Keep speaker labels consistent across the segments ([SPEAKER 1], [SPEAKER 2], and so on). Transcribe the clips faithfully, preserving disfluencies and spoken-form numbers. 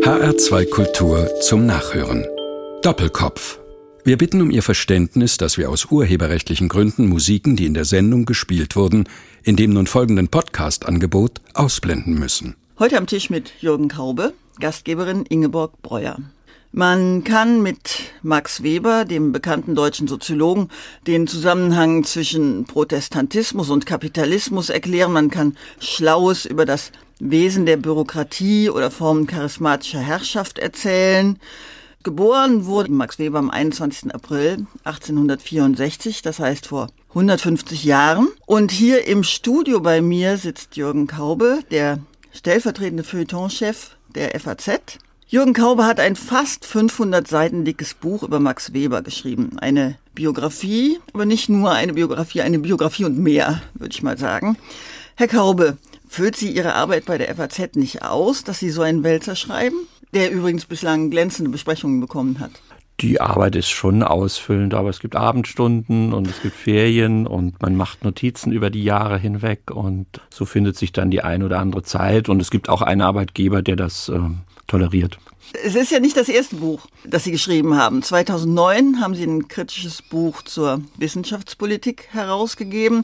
[SPEAKER 1] H R zwei Kultur zum Nachhören. Doppelkopf. Wir bitten um Ihr Verständnis, dass wir aus urheberrechtlichen Gründen Musiken, die in der Sendung gespielt wurden, in dem nun folgenden Podcast-Angebot ausblenden müssen.
[SPEAKER 2] Heute am Tisch mit Jürgen Kaube, Gastgeberin Ingeborg Breuer. Man kann mit Max Weber, dem bekannten deutschen Soziologen, den Zusammenhang zwischen Protestantismus und Kapitalismus erklären. Man kann Schlaues über das Wesen der Bürokratie oder Formen charismatischer Herrschaft erzählen. Geboren wurde Max Weber am einundzwanzigsten April achtzehnhundertvierundsechzig, das heißt vor hundertfünfzig Jahren. Und hier im Studio bei mir sitzt Jürgen Kaube, der stellvertretende Feuilletonchef der F A Z. Jürgen Kaube hat ein fast fünfhundert Seiten dickes Buch über Max Weber geschrieben. Eine Biografie, aber nicht nur eine Biografie, eine Biografie und mehr, würde ich mal sagen. Herr Kaube, füllt Sie Ihre Arbeit bei der F A Z nicht aus, dass Sie so einen Wälzer schreiben, der übrigens bislang glänzende Besprechungen bekommen hat?
[SPEAKER 3] Die Arbeit ist schon ausfüllend, aber es gibt Abendstunden und es gibt Ferien und man macht Notizen über die Jahre hinweg und so findet sich dann die ein oder andere Zeit und es gibt auch einen Arbeitgeber, der das äh, toleriert.
[SPEAKER 2] Es ist ja nicht das erste Buch, das Sie geschrieben haben. zweitausendneun haben Sie ein kritisches Buch zur Wissenschaftspolitik herausgegeben.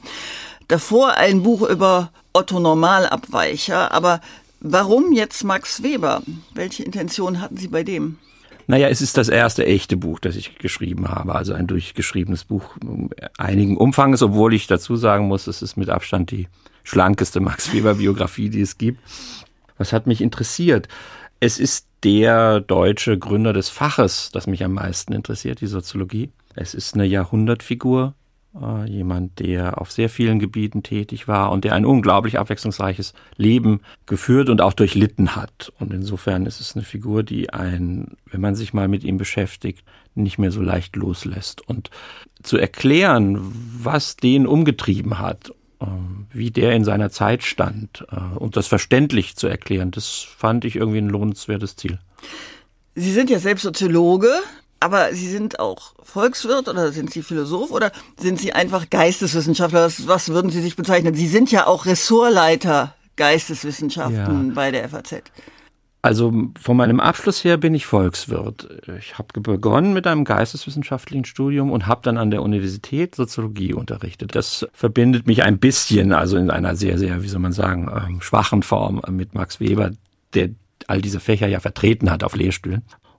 [SPEAKER 2] Davor ein Buch über Otto Normalabweicher. Aber warum jetzt Max Weber? Welche Intention hatten Sie bei dem?
[SPEAKER 3] Naja, es ist das erste echte Buch, das ich geschrieben habe. Also ein durchgeschriebenes Buch einigen Umfanges, obwohl ich dazu sagen muss, es ist mit Abstand die schlankeste Max Weber-Biografie, die es gibt. Was hat mich interessiert? Es ist der deutsche Gründer des Faches, das mich am meisten interessiert, die Soziologie. Es ist eine Jahrhundertfigur, äh, jemand, der auf sehr vielen Gebieten tätig war und der ein unglaublich abwechslungsreiches Leben geführt und auch durchlitten hat. Und insofern ist es eine Figur, die einen, wenn man sich mal mit ihm beschäftigt, nicht mehr so leicht loslässt. Und zu erklären, was den umgetrieben hat, wie der in seiner Zeit stand und das verständlich zu erklären, das fand ich irgendwie ein lohnenswertes Ziel.
[SPEAKER 2] Sie sind ja selbst Soziologe, aber Sie sind auch Volkswirt oder sind Sie Philosoph oder sind Sie einfach Geisteswissenschaftler? Was, was würden Sie sich bezeichnen? Sie sind ja auch Ressortleiter Geisteswissenschaften ja. bei der F A Z.
[SPEAKER 3] Also von meinem Abschluss her bin ich Volkswirt. Ich habe begonnen mit einem geisteswissenschaftlichen Studium und habe dann an der Universität Soziologie unterrichtet. Das verbindet mich ein bisschen, also in einer sehr, sehr, wie soll man sagen, ähm, schwachen Form mit Max Weber, der all diese Fächer ja vertreten hat auf Lehrstühlen.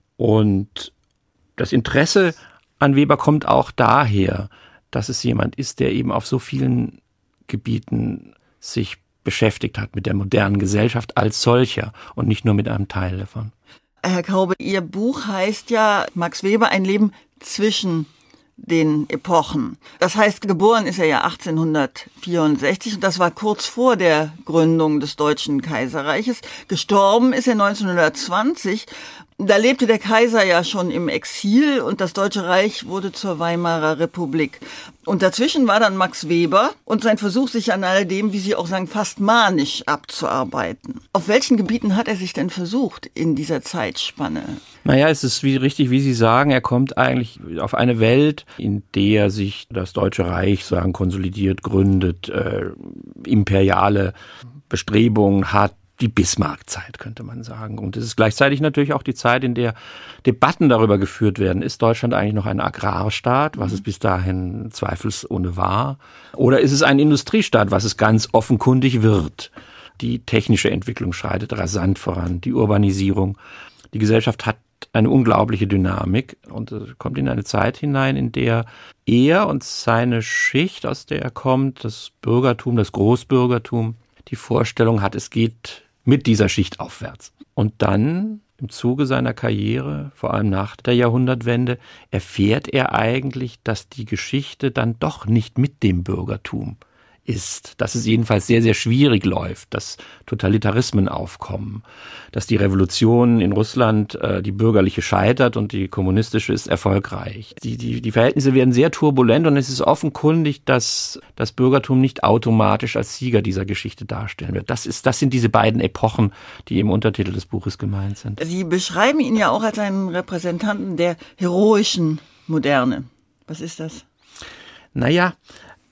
[SPEAKER 3] Und das Interesse an Weber kommt auch daher, dass es jemand ist, der eben auf so vielen Gebieten sich beschäftigt hat mit der modernen Gesellschaft als solcher und nicht nur mit einem Teil davon.
[SPEAKER 2] Herr Kaube, Ihr Buch heißt ja Max Weber, ein Leben zwischen den Epochen. Das heißt, geboren ist er ja achtzehnhundertvierundsechzig und das war kurz vor der Gründung des Deutschen Kaiserreiches. Gestorben ist er neunzehnhundertzwanzig. Da lebte der Kaiser ja schon im Exil und das Deutsche Reich wurde zur Weimarer Republik. Und dazwischen war dann Max Weber und sein Versuch, sich an all dem, wie Sie auch sagen, fast manisch abzuarbeiten. Auf welchen Gebieten hat er sich denn versucht in dieser Zeitspanne?
[SPEAKER 3] Naja, es ist wie, richtig, wie Sie sagen, er kommt eigentlich auf eine Welt, in der sich das Deutsche Reich, sagen, konsolidiert, gründet, äh, imperiale Bestrebungen hat. Die Bismarck-Zeit, könnte man sagen. Und es ist gleichzeitig natürlich auch die Zeit, in der Debatten darüber geführt werden. Ist Deutschland eigentlich noch ein Agrarstaat, was es bis dahin zweifelsohne war? Oder ist es ein Industriestaat, was es ganz offenkundig wird? Die technische Entwicklung schreitet rasant voran, die Urbanisierung. Die Gesellschaft hat eine unglaubliche Dynamik und kommt in eine Zeit hinein, in der er und seine Schicht, aus der er kommt, das Bürgertum, das Großbürgertum, die Vorstellung hat, es geht mit dieser Schicht aufwärts. Und dann im Zuge seiner Karriere, vor allem nach der Jahrhundertwende, erfährt er eigentlich, dass die Geschichte dann doch nicht mit dem Bürgertum ist, dass es jedenfalls sehr, sehr schwierig läuft, dass Totalitarismen aufkommen, dass die Revolution in Russland, äh, die bürgerliche scheitert und die kommunistische ist erfolgreich. Die, die, die Verhältnisse werden sehr turbulent und es ist offenkundig, dass das Bürgertum nicht automatisch als Sieger dieser Geschichte darstellen wird. Das ist, das sind diese beiden Epochen, die im Untertitel des Buches gemeint sind.
[SPEAKER 2] Sie beschreiben ihn ja auch als einen Repräsentanten der heroischen Moderne. Was ist das?
[SPEAKER 3] Naja,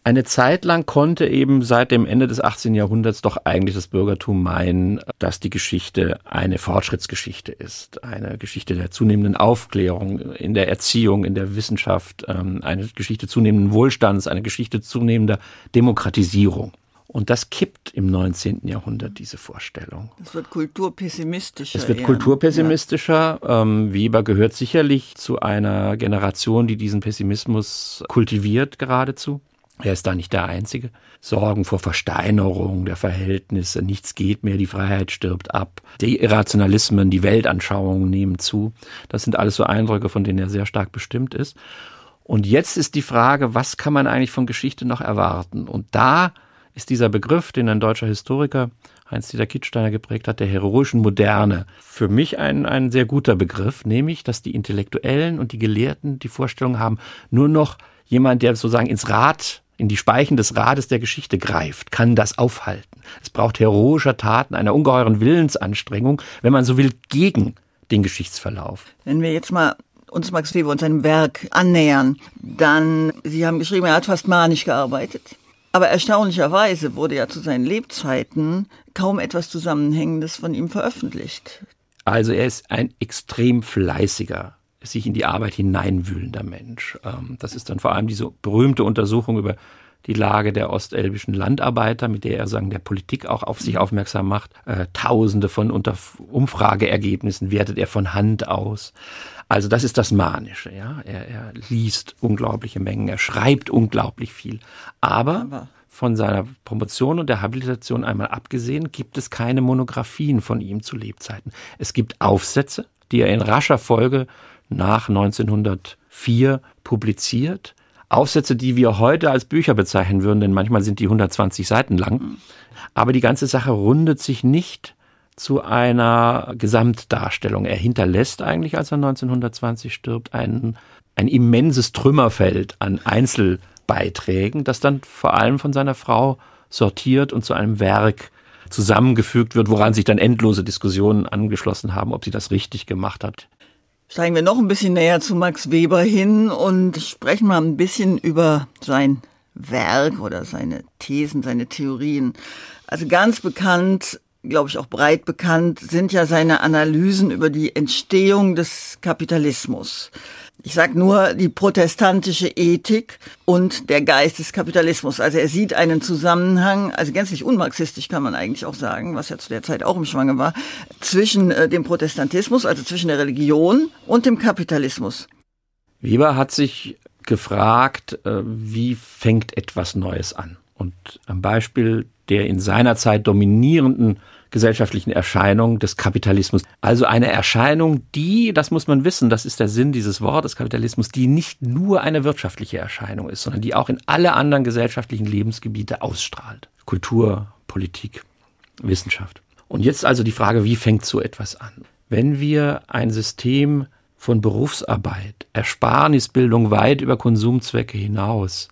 [SPEAKER 3] Eine Zeit lang konnte eben seit dem Ende des achtzehnten Jahrhunderts doch eigentlich das Bürgertum meinen, dass die Geschichte eine Fortschrittsgeschichte ist, eine Geschichte der zunehmenden Aufklärung in der Erziehung, in der Wissenschaft, eine Geschichte zunehmenden Wohlstands, eine Geschichte zunehmender Demokratisierung. Und das kippt im neunzehnten Jahrhundert, diese Vorstellung.
[SPEAKER 2] Es wird kulturpessimistischer.
[SPEAKER 3] Es wird
[SPEAKER 2] eher.
[SPEAKER 3] kulturpessimistischer. Ja. Ähm, Weber gehört sicherlich zu einer Generation, die diesen Pessimismus kultiviert geradezu. Er ist da nicht der Einzige. Sorgen vor Versteinerung der Verhältnisse, nichts geht mehr, die Freiheit stirbt ab. Die Irrationalismen, die Weltanschauungen nehmen zu. Das sind alles so Eindrücke, von denen er sehr stark bestimmt ist. Und jetzt ist die Frage, was kann man eigentlich von Geschichte noch erwarten? Und da ist dieser Begriff, den ein deutscher Historiker, Heinz-Dieter Kittsteiner, geprägt hat, der heroischen Moderne, für mich ein, ein sehr guter Begriff, nämlich, dass die Intellektuellen und die Gelehrten die Vorstellung haben, nur noch jemand, der sozusagen ins Rad, in die Speichen des Rades der Geschichte greift, kann das aufhalten. Es braucht heroischer Taten, einer ungeheuren Willensanstrengung, wenn man so will, gegen den Geschichtsverlauf.
[SPEAKER 2] Wenn wir jetzt mal uns Max Weber und seinem Werk annähern, dann, Sie haben geschrieben, er hat fast manisch gearbeitet. Aber erstaunlicherweise wurde ja zu seinen Lebzeiten kaum etwas Zusammenhängendes von ihm veröffentlicht.
[SPEAKER 3] Also er ist ein extrem fleißiger, sich in die Arbeit hineinwühlender Mensch. Das ist dann vor allem diese berühmte Untersuchung über die Lage der ostelbischen Landarbeiter, mit der er sagen, der Politik auch auf sich aufmerksam macht. Tausende von Umfrageergebnissen wertet er von Hand aus. Also das ist das Manische. Ja? Er, er liest unglaubliche Mengen, er schreibt unglaublich viel. Aber, Aber von seiner Promotion und der Habilitation einmal abgesehen, gibt es keine Monographien von ihm zu Lebzeiten. Es gibt Aufsätze, die er in rascher Folge nach neunzehnhundertvier publiziert. Aufsätze, die wir heute als Bücher bezeichnen würden, denn manchmal sind die hundertzwanzig Seiten lang. Aber die ganze Sache rundet sich nicht zu einer Gesamtdarstellung. Er hinterlässt eigentlich, als er neunzehnhundertzwanzig stirbt, ein, ein immenses Trümmerfeld an Einzelbeiträgen, das dann vor allem von seiner Frau sortiert und zu einem Werk zusammengefügt wird, woran sich dann endlose Diskussionen angeschlossen haben, ob sie das richtig gemacht hat.
[SPEAKER 2] Steigen wir noch ein bisschen näher zu Max Weber hin und sprechen mal ein bisschen über sein Werk oder seine Thesen, seine Theorien. Also ganz bekannt, glaube ich auch breit bekannt, sind ja seine Analysen über die Entstehung des Kapitalismus. Ich sage nur die protestantische Ethik und der Geist des Kapitalismus. Also er sieht einen Zusammenhang, also gänzlich unmarxistisch kann man eigentlich auch sagen, was ja zu der Zeit auch im Schwange war, zwischen dem Protestantismus, also zwischen der Religion und dem Kapitalismus.
[SPEAKER 3] Weber hat sich gefragt, wie fängt etwas Neues an? Und am Beispiel der in seiner Zeit dominierenden gesellschaftlichen Erscheinung des Kapitalismus. Also eine Erscheinung, die, das muss man wissen, das ist der Sinn dieses Wortes Kapitalismus, die nicht nur eine wirtschaftliche Erscheinung ist, sondern die auch in alle anderen gesellschaftlichen Lebensgebiete ausstrahlt. Kultur, Politik, Wissenschaft. Und jetzt also die Frage, wie fängt so etwas an? Wenn wir ein System von Berufsarbeit, Ersparnisbildung weit über Konsumzwecke hinaus,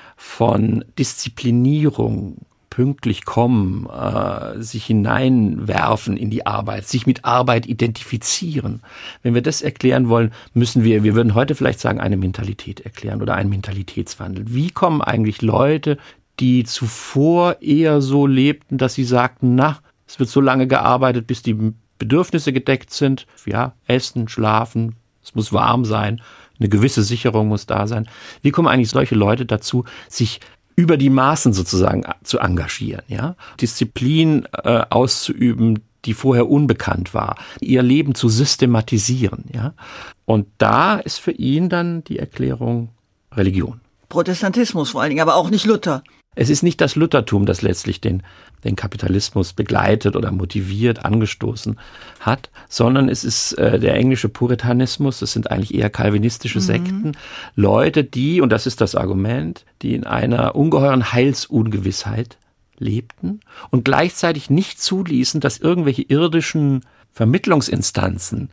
[SPEAKER 3] von Disziplinierung, pünktlich kommen, äh, sich hineinwerfen in die Arbeit, sich mit Arbeit identifizieren. Wenn wir das erklären wollen, müssen wir, wir würden heute vielleicht sagen, eine Mentalität erklären oder einen Mentalitätswandel. Wie kommen eigentlich Leute, die zuvor eher so lebten, dass sie sagten, na, es wird so lange gearbeitet, bis die Bedürfnisse gedeckt sind, ja, essen, schlafen, es muss warm sein, eine gewisse Sicherung muss da sein. Wie kommen eigentlich solche Leute dazu, sich über die Maßen sozusagen zu engagieren, ja, Disziplin äh, auszuüben, die vorher unbekannt war, ihr Leben zu systematisieren, ja. Und da ist für ihn dann die Erklärung Religion.
[SPEAKER 2] Protestantismus vor allen Dingen, aber auch nicht Luther.
[SPEAKER 3] Es ist nicht das Luthertum, das letztlich den, den Kapitalismus begleitet oder motiviert, angestoßen hat, sondern es ist äh, der englische Puritanismus, das sind eigentlich eher kalvinistische Sekten, mhm. Leute, die, und das ist das Argument, die in einer ungeheuren Heilsungewissheit lebten und gleichzeitig nicht zuließen, dass irgendwelche irdischen Vermittlungsinstanzen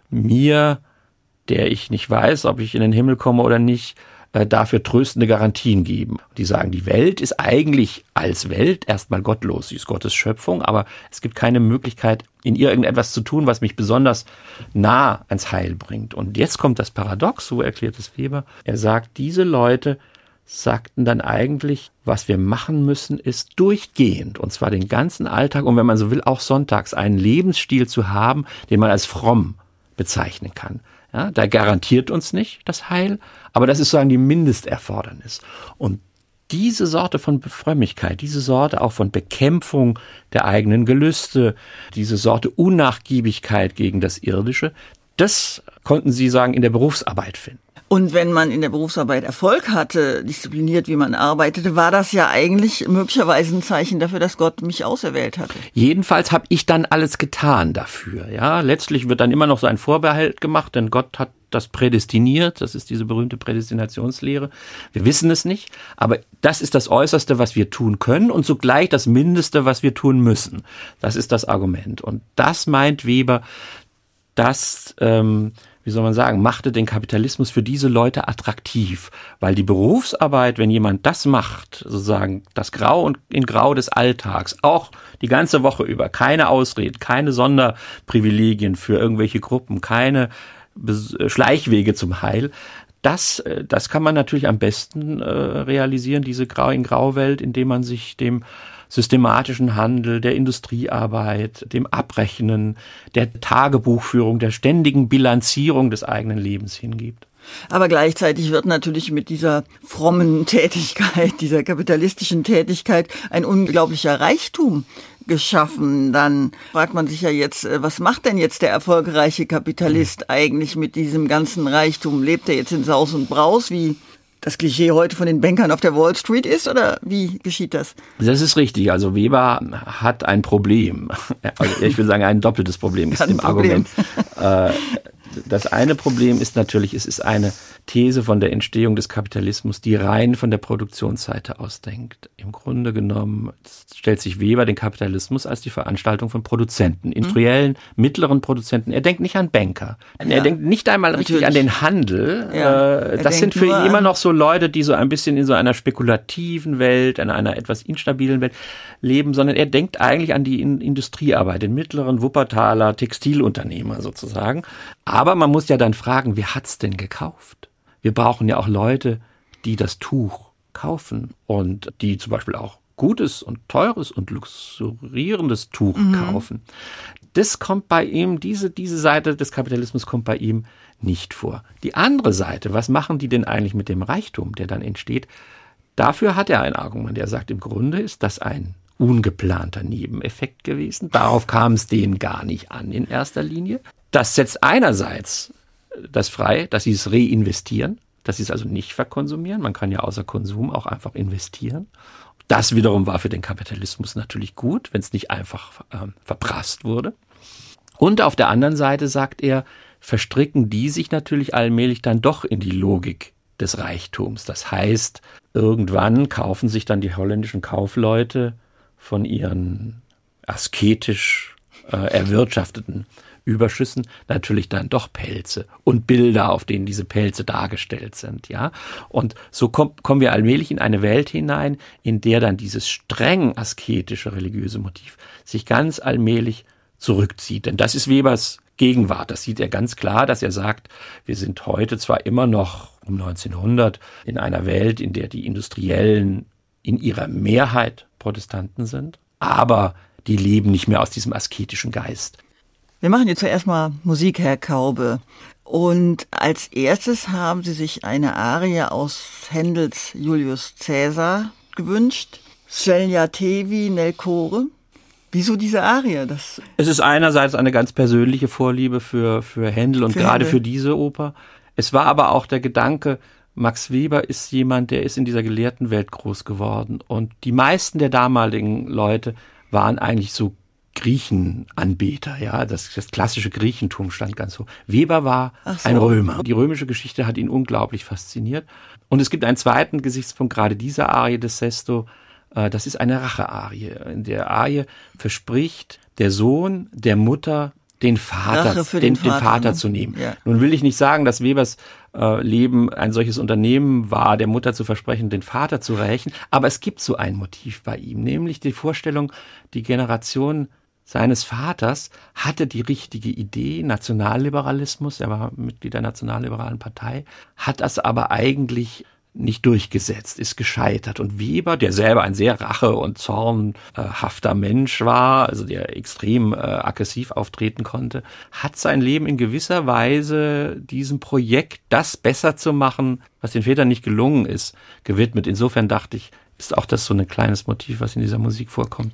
[SPEAKER 3] mir, der ich nicht weiß, ob ich in den Himmel komme oder nicht, dafür tröstende Garantien geben. Die sagen, die Welt ist eigentlich als Welt erstmal gottlos. Sie ist Gottes Schöpfung, aber es gibt keine Möglichkeit, in ihr irgendetwas zu tun, was mich besonders nah ans Heil bringt. Und jetzt kommt das Paradox, so erklärt es Weber. Er sagt, diese Leute sagten dann eigentlich, was wir machen müssen, ist durchgehend, und zwar den ganzen Alltag und wenn man so will, auch sonntags, einen Lebensstil zu haben, den man als fromm bezeichnen kann. Ja, der garantiert uns nicht das Heil, aber das ist sozusagen die Mindesterfordernis. Und diese Sorte von Frömmigkeit, diese Sorte auch von Bekämpfung der eigenen Gelüste, diese Sorte Unnachgiebigkeit gegen das Irdische, das konnten sie sagen in der Berufsarbeit finden.
[SPEAKER 2] Und wenn man in der Berufsarbeit Erfolg hatte, diszipliniert, wie man arbeitete, war das ja eigentlich möglicherweise ein Zeichen dafür, dass Gott mich auserwählt hatte.
[SPEAKER 3] Jedenfalls habe ich dann alles getan dafür. Ja, letztlich wird dann immer noch so ein Vorbehalt gemacht, denn Gott hat das prädestiniert. Das ist diese berühmte Prädestinationslehre. Wir wissen es nicht, aber das ist das Äußerste, was wir tun können und zugleich das Mindeste, was wir tun müssen. Das ist das Argument. Und das meint Weber, dass ähm, wie soll man sagen, machte den Kapitalismus für diese Leute attraktiv. Weil die Berufsarbeit, wenn jemand das macht, sozusagen das Grau und in Grau des Alltags, auch die ganze Woche über, keine Ausreden, keine Sonderprivilegien für irgendwelche Gruppen, keine Schleichwege zum Heil, das, das kann man natürlich am besten äh, realisieren, diese Grau in Grau-Welt, indem man sich dem systematischen Handel, der Industriearbeit, dem Abrechnen, der Tagebuchführung, der ständigen Bilanzierung des eigenen Lebens hingibt.
[SPEAKER 2] Aber gleichzeitig wird natürlich mit dieser frommen Tätigkeit, dieser kapitalistischen Tätigkeit ein unglaublicher Reichtum geschaffen. Dann fragt man sich ja jetzt, was macht denn jetzt der erfolgreiche Kapitalist eigentlich mit diesem ganzen Reichtum? Lebt er jetzt in Saus und Braus, wie das Klischee heute von den Bankern auf der Wall Street ist, oder wie geschieht das?
[SPEAKER 3] Das ist richtig. Also Weber hat ein Problem. Also ich will sagen, ein doppeltes Problem ist im Argument. Das eine Problem ist natürlich, es ist eine These von der Entstehung des Kapitalismus, die rein von der Produktionsseite ausdenkt. Im Grunde genommen stellt sich Weber den Kapitalismus als die Veranstaltung von Produzenten, industriellen, mhm. mittleren Produzenten. Er denkt nicht an Banker. Ja, er denkt nicht einmal natürlich. richtig an den Handel. Ja, das sind für ihn immer noch so Leute, die so ein bisschen in so einer spekulativen Welt, in einer etwas instabilen Welt leben, sondern er denkt eigentlich an die Industriearbeit, den mittleren Wuppertaler Textilunternehmer sozusagen. Aber man muss ja dann fragen, wer hat's denn gekauft? Wir brauchen ja auch Leute, die das Tuch kaufen und die zum Beispiel auch gutes und teures und luxurierendes Tuch mhm. kaufen. Das kommt bei ihm, diese, diese Seite des Kapitalismus kommt bei ihm nicht vor. Die andere Seite, was machen die denn eigentlich mit dem Reichtum, der dann entsteht? Dafür hat er ein Argument. Er sagt, im Grunde ist das ein ungeplanter Nebeneffekt gewesen. Darauf kam es denen gar nicht an in erster Linie. Das setzt einerseits das frei, dass sie es reinvestieren, dass sie es also nicht verkonsumieren. Man kann ja außer Konsum auch einfach investieren. Das wiederum war für den Kapitalismus natürlich gut, wenn es nicht einfach ähm, verprasst wurde. Und auf der anderen Seite, sagt er, verstricken die sich natürlich allmählich dann doch in die Logik des Reichtums. Das heißt, irgendwann kaufen sich dann die holländischen Kaufleute von ihren asketisch äh, erwirtschafteten Überschüssen natürlich dann doch Pelze und Bilder, auf denen diese Pelze dargestellt sind, ja. Und so komm, kommen wir allmählich in eine Welt hinein, in der dann dieses streng asketische religiöse Motiv sich ganz allmählich zurückzieht. Denn das ist Webers Gegenwart. Das sieht er ganz klar, dass er sagt, wir sind heute zwar immer noch um neunzehnhundert in einer Welt, in der die Industriellen in ihrer Mehrheit Protestanten sind, aber die leben nicht mehr aus diesem asketischen Geist.
[SPEAKER 2] Wir machen jetzt zuerst mal Musik, Herr Kaube. Und als erstes haben Sie sich eine Arie aus Händels Julius Caesar gewünscht. Scegliatevi nel core. Wieso diese Arie? Das
[SPEAKER 3] es ist einerseits eine ganz persönliche Vorliebe für, für Händel und für gerade Händel. Für diese Oper. Es war aber auch der Gedanke, Max Weber ist jemand, der ist in dieser gelehrten Welt groß geworden. Und die meisten der damaligen Leute waren eigentlich so Griechenanbeter, ja, das, das klassische Griechentum stand ganz hoch. Weber war so. Ein Römer. Die römische Geschichte hat ihn unglaublich fasziniert. Und es gibt einen zweiten Gesichtspunkt, gerade dieser Arie des Sesto, äh, das ist eine Rache-Arie. In der Arie verspricht der Sohn der Mutter, den Vater, den, den, Vater, den Vater zu nehmen. Ja. Nun will ich nicht sagen, dass Webers äh, Leben ein solches Unternehmen war, der Mutter zu versprechen, den Vater zu rächen, aber es gibt so ein Motiv bei ihm, nämlich die Vorstellung, die Generation seines Vaters hatte die richtige Idee, Nationalliberalismus, er war Mitglied der Nationalliberalen Partei, hat das aber eigentlich nicht durchgesetzt, ist gescheitert. Und Weber, der selber ein sehr rache- und zornhafter Mensch war, also der extrem äh, aggressiv auftreten konnte, hat sein Leben in gewisser Weise diesem Projekt, das besser zu machen, was den Vätern nicht gelungen ist, gewidmet. Insofern dachte ich, ist auch das so ein kleines Motiv, was in dieser Musik vorkommt.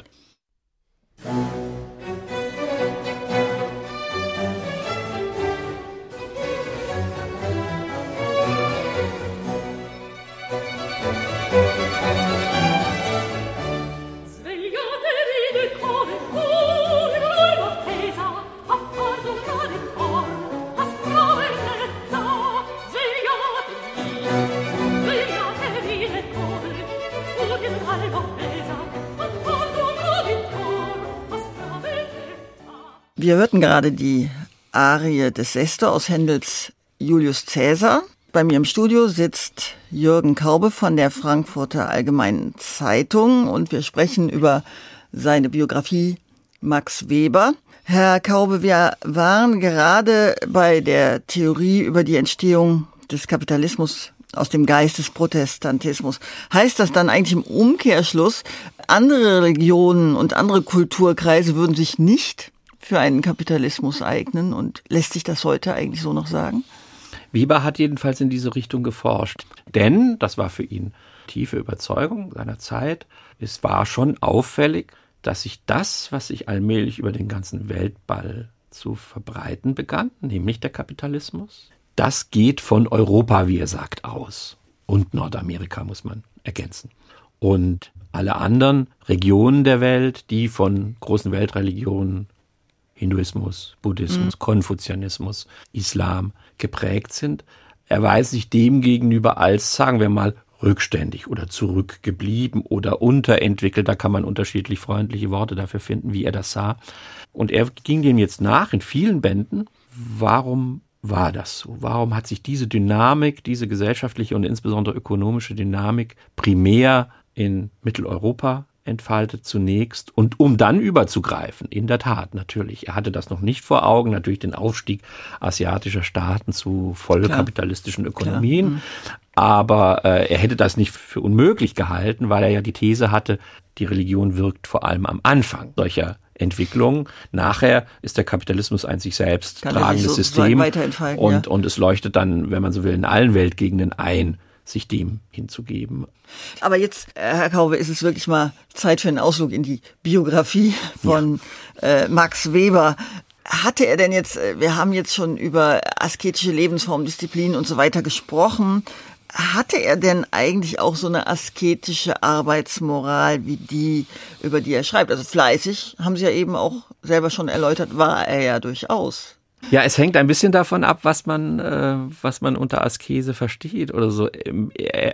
[SPEAKER 2] Wir hörten gerade die Arie des Sester aus Händels Julius Caesar. Bei mir im Studio sitzt Jürgen Kaube von der Frankfurter Allgemeinen Zeitung und wir sprechen über seine Biografie Max Weber. Herr Kaube, wir waren gerade bei der Theorie über die Entstehung des Kapitalismus aus dem Geist des Protestantismus. Heißt das dann eigentlich im Umkehrschluss, andere Religionen und andere Kulturkreise würden sich nicht für einen Kapitalismus eignen, und lässt sich das heute eigentlich so noch sagen?
[SPEAKER 3] Weber hat jedenfalls in diese Richtung geforscht, denn, das war für ihn tiefe Überzeugung seiner Zeit, es war schon auffällig, dass sich das, was sich allmählich über den ganzen Weltball zu verbreiten begann, nämlich der Kapitalismus, das geht von Europa, wie er sagt, aus. Und Nordamerika, muss man ergänzen. Und alle anderen Regionen der Welt, die von großen Weltreligionen, Hinduismus, Buddhismus, mhm. Konfuzianismus, Islam geprägt sind, erweist sich dem gegenüber als, sagen wir mal, rückständig oder zurückgeblieben oder unterentwickelt. Da kann man unterschiedlich freundliche Worte dafür finden, wie er das sah. Und er ging dem jetzt nach in vielen Bänden. Warum war das so? Warum hat sich diese Dynamik, diese gesellschaftliche und insbesondere ökonomische Dynamik primär in Mitteleuropa entfaltet zunächst, und um dann überzugreifen, in der Tat natürlich. Er hatte das noch nicht vor Augen, natürlich den Aufstieg asiatischer Staaten zu vollkapitalistischen Ökonomien, mhm. aber äh, er hätte das nicht für unmöglich gehalten, weil er ja die These hatte, die Religion wirkt vor allem am Anfang solcher Entwicklung. Nachher ist der Kapitalismus ein sich selbst Kann tragendes so System und, ja. und es leuchtet dann, wenn man so will, in allen Weltgegenden ein, sich dem hinzugeben.
[SPEAKER 2] Aber jetzt, Herr Kaube, ist es wirklich mal Zeit für einen Ausflug in die Biografie von ja. äh, Max Weber. Hatte er denn jetzt, wir haben jetzt schon über asketische Lebensformen, Disziplin und so weiter gesprochen, hatte er denn eigentlich auch so eine asketische Arbeitsmoral wie die, über die er schreibt? Also fleißig, haben Sie ja eben auch selber schon erläutert, war er ja durchaus.
[SPEAKER 3] Ja, es hängt ein bisschen davon ab, was man, äh, was man unter Askese versteht oder so. Äh,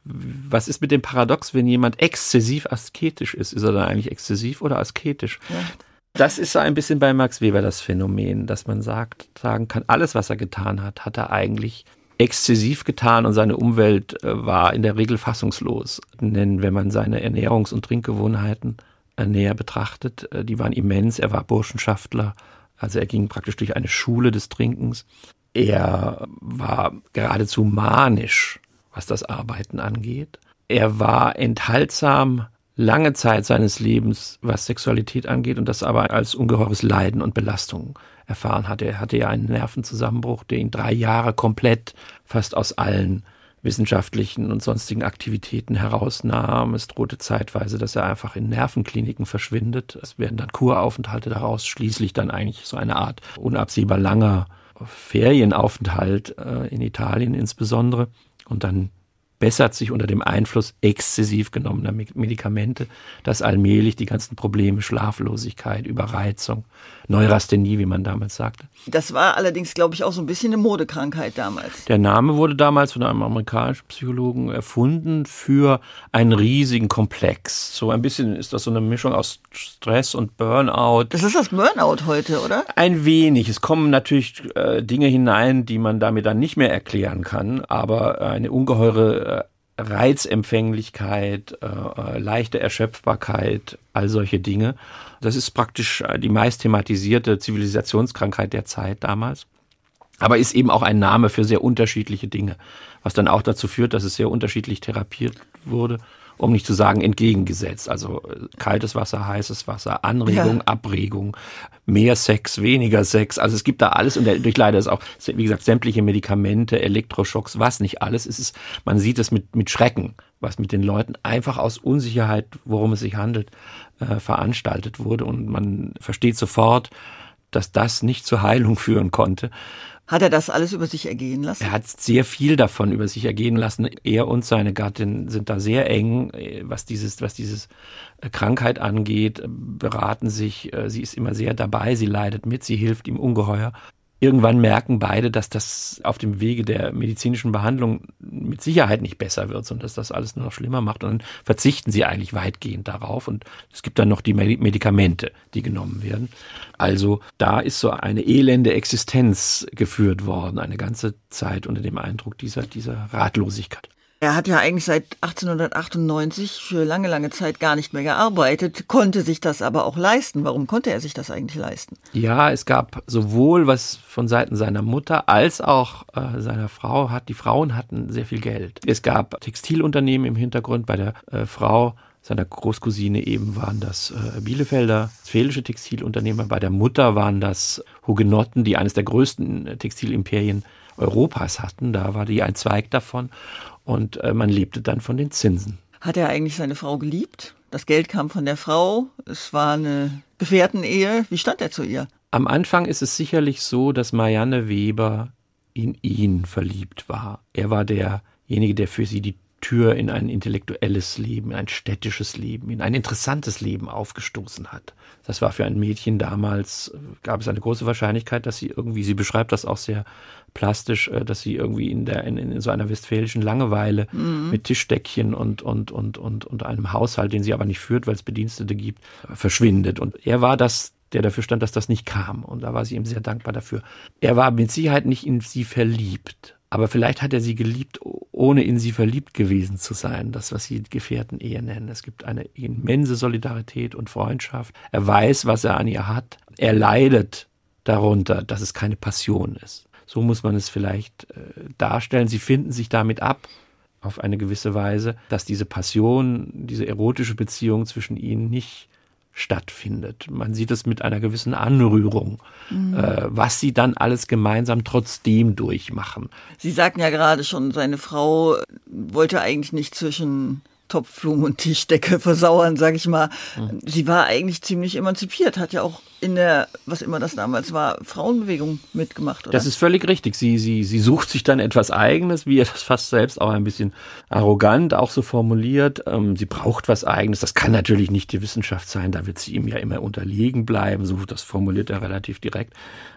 [SPEAKER 3] was ist mit dem Paradox, wenn jemand exzessiv asketisch ist? Ist er dann eigentlich exzessiv oder asketisch? Ja. Das ist so ein bisschen bei Max Weber das Phänomen, dass man sagt, sagen kann, alles, was er getan hat, hat er eigentlich exzessiv getan und seine Umwelt äh, war in der Regel fassungslos. Denn wenn man seine Ernährungs- und Trinkgewohnheiten äh, näher betrachtet, äh, die waren immens. Er war Burschenschaftler. Also er ging praktisch durch eine Schule des Trinkens. Er war geradezu manisch, was das Arbeiten angeht. Er war enthaltsam lange Zeit seines Lebens, was Sexualität angeht, und das aber als ungeheures Leiden und Belastung erfahren hatte. Er hatte ja einen Nervenzusammenbruch, der ihn drei Jahre komplett fast aus allen wissenschaftlichen und sonstigen Aktivitäten herausnahm. Es drohte zeitweise, dass er einfach in Nervenkliniken verschwindet. Es werden dann Kuraufenthalte daraus, schließlich dann eigentlich so eine Art unabsehbar langer Ferienaufenthalt äh, in Italien insbesondere. Und dann bessert sich unter dem Einfluss exzessiv genommener Medikamente, dass allmählich die ganzen Probleme, Schlaflosigkeit, Überreizung, Neurasthenie, wie man damals sagte.
[SPEAKER 2] Das war allerdings, glaube ich, auch so ein bisschen eine Modekrankheit damals.
[SPEAKER 3] Der Name wurde damals von einem amerikanischen Psychologen erfunden für einen riesigen Komplex. So ein bisschen ist das so eine Mischung aus Stress und Burnout.
[SPEAKER 2] Das ist das Burnout heute, oder?
[SPEAKER 3] Ein wenig. Es kommen natürlich äh, Dinge hinein, die man damit dann nicht mehr erklären kann, aber eine ungeheure Reizempfänglichkeit, äh, leichte Erschöpfbarkeit, all solche Dinge. Das ist praktisch die meist thematisierte Zivilisationskrankheit der Zeit damals. Aber ist eben auch ein Name für sehr unterschiedliche Dinge, was dann auch dazu führt, dass es sehr unterschiedlich therapiert wurde, um nicht zu sagen entgegengesetzt. Also kaltes Wasser, heißes Wasser, Anregung, ja. Abregung, mehr Sex, weniger Sex. Also es gibt da alles und durch leider ist auch, wie gesagt, sämtliche Medikamente, Elektroschocks, was nicht alles. Es ist, man sieht es mit, mit Schrecken, was mit den Leuten einfach aus Unsicherheit, worum es sich handelt, äh, veranstaltet wurde. Und man versteht sofort, dass das nicht zur Heilung führen konnte.
[SPEAKER 2] Hat er das alles über sich ergehen lassen?
[SPEAKER 3] Er hat sehr viel davon über sich ergehen lassen. Er und seine Gattin sind da sehr eng, was dieses, was dieses Krankheit angeht, beraten sich. Sie ist immer sehr dabei, sie leidet mit, sie hilft ihm ungeheuer. Irgendwann merken beide, dass das auf dem Wege der medizinischen Behandlung mit Sicherheit nicht besser wird, sondern dass das alles nur noch schlimmer macht. Und dann verzichten sie eigentlich weitgehend darauf. Und es gibt dann noch die Medikamente, die genommen werden. Also da ist so eine elende Existenz geführt worden, eine ganze Zeit unter dem Eindruck dieser, dieser Ratlosigkeit.
[SPEAKER 2] Er hat ja eigentlich seit achtzehnhundertachtundneunzig für lange, lange Zeit gar nicht mehr gearbeitet, konnte sich das aber auch leisten. Warum konnte er sich das eigentlich leisten?
[SPEAKER 3] Ja, es gab sowohl was von Seiten seiner Mutter als auch äh, seiner Frau. Hat, die Frauen hatten sehr viel Geld. Es gab Textilunternehmen im Hintergrund. Bei der äh, Frau seiner Großcousine eben waren das äh, Bielefelder westfälische Textilunternehmer. Bei der Mutter waren das Hugenotten, die eines der größten äh, Textilimperien Europas hatten. Da war die ein Zweig davon. Und äh, man lebte dann von den Zinsen.
[SPEAKER 2] Hat er eigentlich seine Frau geliebt? Das Geld kam von der Frau. Es war eine Gefährtenehe. Wie stand er zu ihr?
[SPEAKER 3] Am Anfang ist es sicherlich so, dass Marianne Weber in ihn verliebt war. Er war derjenige, der für sie die Tür in ein intellektuelles Leben, ein städtisches Leben, in ein interessantes Leben aufgestoßen hat. Das war für ein Mädchen damals, gab es eine große Wahrscheinlichkeit, dass sie irgendwie, sie beschreibt das auch sehr plastisch, dass sie irgendwie in der in, in so einer westfälischen Langeweile mhm. mit Tischdeckchen und und und und und einem Haushalt, den sie aber nicht führt, weil es Bedienstete gibt, verschwindet. Und er war das, der dafür stand, dass das nicht kam. Und da war sie ihm sehr dankbar dafür. Er war mit Sicherheit nicht in sie verliebt. Aber vielleicht hat er sie geliebt, ohne in sie verliebt gewesen zu sein. Das, was sie Gefährtenehe nennen. Es gibt eine immense Solidarität und Freundschaft. Er weiß, was er an ihr hat. Er leidet darunter, dass es keine Passion ist. So muss man es vielleicht äh, darstellen. Sie finden sich damit ab, auf eine gewisse Weise, dass diese Passion, diese erotische Beziehung zwischen ihnen nicht stattfindet. Man sieht es mit einer gewissen Anrührung, mhm. äh, was sie dann alles gemeinsam trotzdem durchmachen.
[SPEAKER 2] Sie sagten ja gerade schon, seine Frau wollte eigentlich nicht zwischen Topfblumen und Tischdecke versauern, sag ich mal. Mhm. Sie war eigentlich ziemlich emanzipiert, hat ja auch in der, was immer das damals war, Frauenbewegung mitgemacht, oder?
[SPEAKER 3] Das ist völlig richtig. Sie, sie, sie sucht sich dann etwas Eigenes, wie er das fast selbst auch ein bisschen arrogant auch so formuliert. Ähm, sie braucht was Eigenes. Das kann natürlich nicht die Wissenschaft sein, da wird sie ihm ja immer unterlegen bleiben. So, das formuliert er relativ direkt.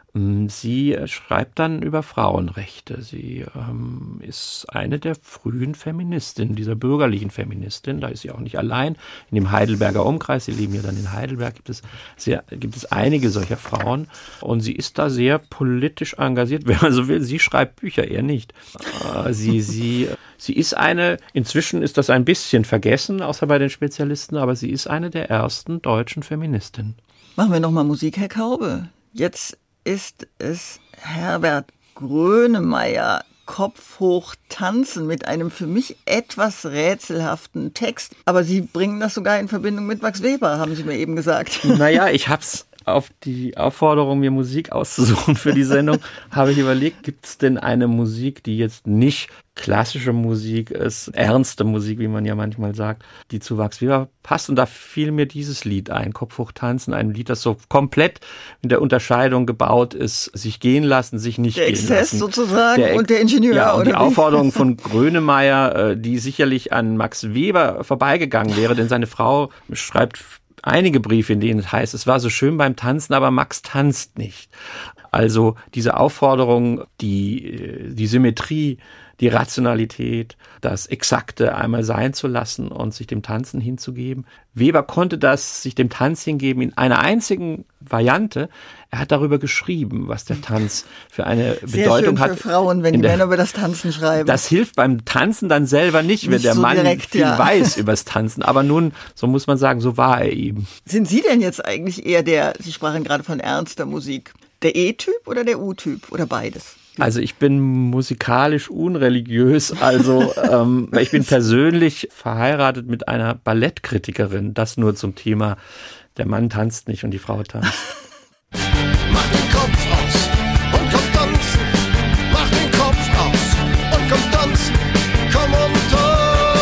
[SPEAKER 3] Sie schreibt dann über Frauenrechte. Sie ähm, ist eine der frühen Feministinnen, dieser bürgerlichen Feministin. Da ist sie auch nicht allein. In dem Heidelberger Umkreis, sie leben ja dann in Heidelberg, gibt es, sehr, gibt es einige solcher Frauen. Und sie ist da sehr politisch engagiert, wenn man so will. Sie schreibt Bücher, er nicht. Äh, sie, sie, sie ist eine, inzwischen ist das ein bisschen vergessen, außer bei den Spezialisten, aber sie ist eine der ersten deutschen Feministinnen.
[SPEAKER 2] Machen wir nochmal Musik, Herr Kaube. Jetzt ist es Herbert Grönemeyer, Kopf hoch tanzen, mit einem für mich etwas rätselhaften Text. Aber Sie bringen das sogar in Verbindung mit Max Weber, haben Sie mir eben gesagt.
[SPEAKER 3] Naja, ich hab's auf die Aufforderung, mir Musik auszusuchen für die Sendung, habe ich überlegt, gibt es denn eine Musik, die jetzt nicht klassische Musik ist, ernste Musik, wie man ja manchmal sagt, die zu Max Weber passt. Und da fiel mir dieses Lied ein, Kopf hoch tanzen, ein Lied, das so komplett in der Unterscheidung gebaut ist, sich gehen lassen, sich nicht
[SPEAKER 2] der
[SPEAKER 3] gehen
[SPEAKER 2] Exzess
[SPEAKER 3] lassen.
[SPEAKER 2] sozusagen
[SPEAKER 3] der,
[SPEAKER 2] und der Ingenieur.
[SPEAKER 3] Ja, und
[SPEAKER 2] oder
[SPEAKER 3] die wie? Aufforderung von Grönemeyer, die sicherlich an Max Weber vorbeigegangen wäre, denn seine Frau schreibt einige Briefe, in denen es heißt, es war so schön beim Tanzen, aber Max tanzt nicht. Also diese Aufforderung, die, die Symmetrie, die Rationalität, das Exakte einmal sein zu lassen und sich dem Tanzen hinzugeben. Weber konnte das sich dem Tanz hingeben in einer einzigen Variante. Er hat darüber geschrieben, was der Tanz für eine
[SPEAKER 2] Sehr
[SPEAKER 3] Bedeutung
[SPEAKER 2] schön für
[SPEAKER 3] hat.
[SPEAKER 2] Frauen, wenn die der, Männer über das Tanzen schreiben.
[SPEAKER 3] Das hilft beim Tanzen dann selber nicht, nicht wenn der so Mann direkt, viel ja. weiß übers Tanzen. Aber nun, so muss man sagen, so war er eben.
[SPEAKER 2] Sind Sie denn jetzt eigentlich eher der, Sie sprachen gerade von ernster Musik, der E-Typ oder der U-Typ oder beides?
[SPEAKER 3] Also ich bin musikalisch unreligiös, also ähm, ich bin persönlich verheiratet mit einer Ballettkritikerin, das nur zum Thema, der Mann tanzt nicht und die Frau tanzt.
[SPEAKER 4] Mach den Kopf aus und komm tanzen, mach den Kopf aus und komm tanzen, komm und tanzen.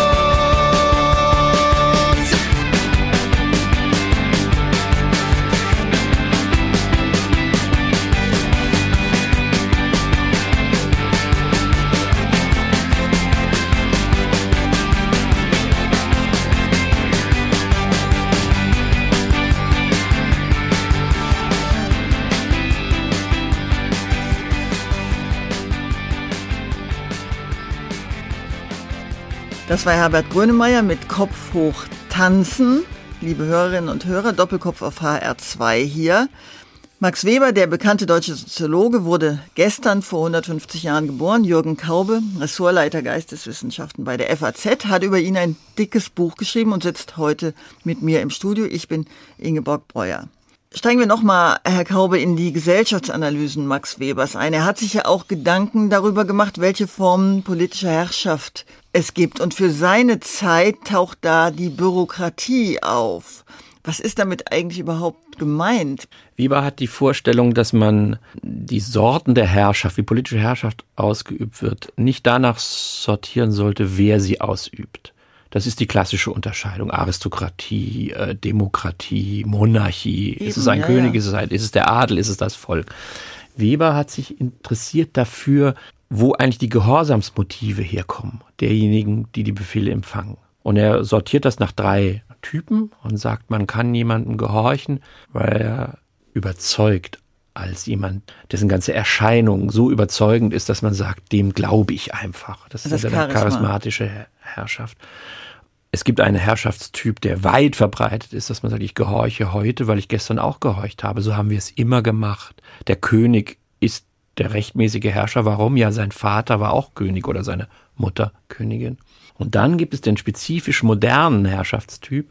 [SPEAKER 2] Das war Herbert Grönemeyer mit Kopf hoch tanzen. Liebe Hörerinnen und Hörer, Doppelkopf auf H R zwei hier. Max Weber, der bekannte deutsche Soziologe, wurde gestern vor hundertfünfzig Jahren geboren. Jürgen Kaube, Ressortleiter Geisteswissenschaften bei der F A Z, hat über ihn ein dickes Buch geschrieben und sitzt heute mit mir im Studio. Ich bin Ingeborg Breuer. Steigen wir nochmal, Herr Kaube, in die Gesellschaftsanalysen Max Webers ein. Er hat sich ja auch Gedanken darüber gemacht, welche Formen politischer Herrschaft es gibt. Und für seine Zeit taucht da die Bürokratie auf. Was ist damit eigentlich überhaupt gemeint?
[SPEAKER 3] Weber hat die Vorstellung, dass man die Sorten der Herrschaft, wie politische Herrschaft ausgeübt wird, nicht danach sortieren sollte, wer sie ausübt. Das ist die klassische Unterscheidung. Aristokratie, äh, Demokratie, Monarchie. Eben, ist es ein
[SPEAKER 2] ja,
[SPEAKER 3] König,
[SPEAKER 2] ja.
[SPEAKER 3] ist es ein, ist es der Adel, ist es das Volk? Weber hat sich interessiert dafür, wo eigentlich die Gehorsamsmotive herkommen, derjenigen, die die Befehle empfangen. Und er sortiert das nach drei Typen und sagt, man kann jemandem gehorchen, weil er überzeugt als jemand, dessen ganze Erscheinung so überzeugend ist, dass man sagt, dem glaube ich einfach. Das, das ist eine charismatische Herrschaft. Es gibt einen Herrschaftstyp, der weit verbreitet ist, dass man sagt, ich gehorche heute, weil ich gestern auch gehorcht habe. So haben wir es immer gemacht. Der König ist der rechtmäßige Herrscher. Warum? Ja, sein Vater war auch König oder seine Mutter Königin. Und dann gibt es den spezifisch modernen Herrschaftstyp,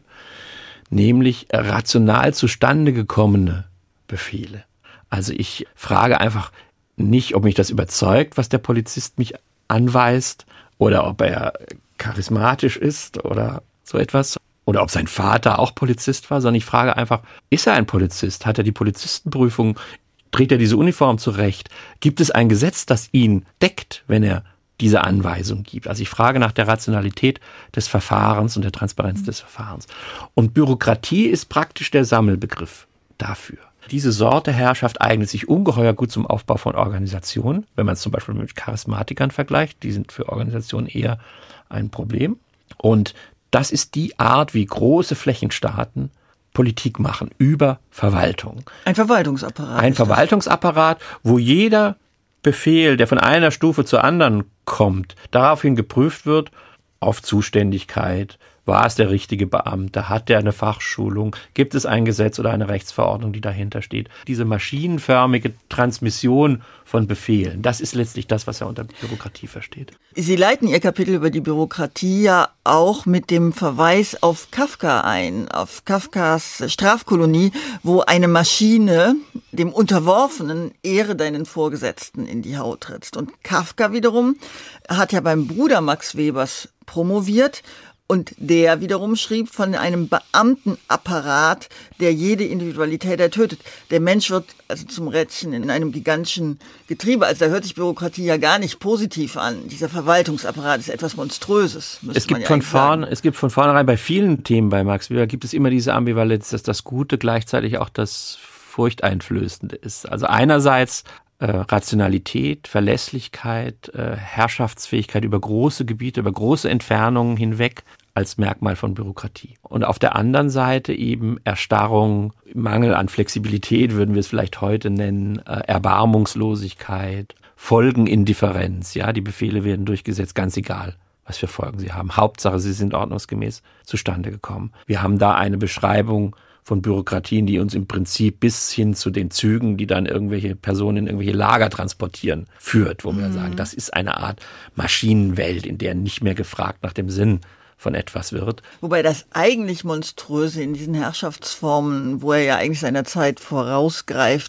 [SPEAKER 3] nämlich rational zustande gekommene Befehle. Also ich frage einfach nicht, ob mich das überzeugt, was der Polizist mich anweist, oder ob er charismatisch ist oder so etwas, oder ob sein Vater auch Polizist war, sondern ich frage einfach, ist er ein Polizist? Hat er die Polizistenprüfung? Trägt er diese Uniform zurecht? Gibt es ein Gesetz, das ihn deckt, wenn er diese Anweisung gibt? Also ich frage nach der Rationalität des Verfahrens und der Transparenz des Verfahrens. Und Bürokratie ist praktisch der Sammelbegriff dafür. Diese Sorte Herrschaft eignet sich ungeheuer gut zum Aufbau von Organisationen. Wenn man es zum Beispiel mit Charismatikern vergleicht, die sind für Organisationen eher ein Problem. Und das ist die Art, wie große Flächenstaaten Politik machen über Verwaltung.
[SPEAKER 2] Ein Verwaltungsapparat.
[SPEAKER 3] Ein Verwaltungsapparat, wo jeder Befehl, der von einer Stufe zur anderen kommt, daraufhin geprüft wird auf Zuständigkeit. War es der richtige Beamte? Hat der eine Fachschulung? Gibt es ein Gesetz oder eine Rechtsverordnung, die dahinter steht? Diese maschinenförmige Transmission von Befehlen, das ist letztlich das, was er unter Bürokratie versteht.
[SPEAKER 2] Sie leiten Ihr Kapitel über die Bürokratie ja auch mit dem Verweis auf Kafka ein, auf Kafkas Strafkolonie, wo eine Maschine dem Unterworfenen Ehre deinen Vorgesetzten in die Haut trittst. Und Kafka wiederum hat ja beim Bruder Max Webers promoviert. Und der wiederum schrieb von einem Beamtenapparat, der jede Individualität ertötet. Der Mensch wird also zum Rädchen in einem gigantischen Getriebe. Also da hört sich Bürokratie ja gar nicht positiv an. Dieser Verwaltungsapparat ist etwas Monströses, müsste
[SPEAKER 3] es gibt
[SPEAKER 2] man ja
[SPEAKER 3] von vorn,
[SPEAKER 2] sagen.
[SPEAKER 3] Es gibt von vornherein bei vielen Themen bei Max Weber gibt es immer diese Ambivalenz, dass das Gute gleichzeitig auch das Furchteinflößende ist. Also einerseits äh, Rationalität, Verlässlichkeit, äh, Herrschaftsfähigkeit über große Gebiete, über große Entfernungen hinweg als Merkmal von Bürokratie. Und auf der anderen Seite eben Erstarrung, Mangel an Flexibilität, würden wir es vielleicht heute nennen, äh, Erbarmungslosigkeit, Folgenindifferenz. Ja, die Befehle werden durchgesetzt, ganz egal, was für Folgen sie haben. Hauptsache, sie sind ordnungsgemäß zustande gekommen. Wir haben da eine Beschreibung von Bürokratien, die uns im Prinzip bis hin zu den Zügen, die dann irgendwelche Personen in irgendwelche Lager transportieren, führt, wo wir mhm. sagen, das ist eine Art Maschinenwelt, in der nicht mehr gefragt nach dem Sinn von etwas wird.
[SPEAKER 2] Wobei das eigentlich Monströse in diesen Herrschaftsformen, wo er ja eigentlich seiner Zeit vorausgreift,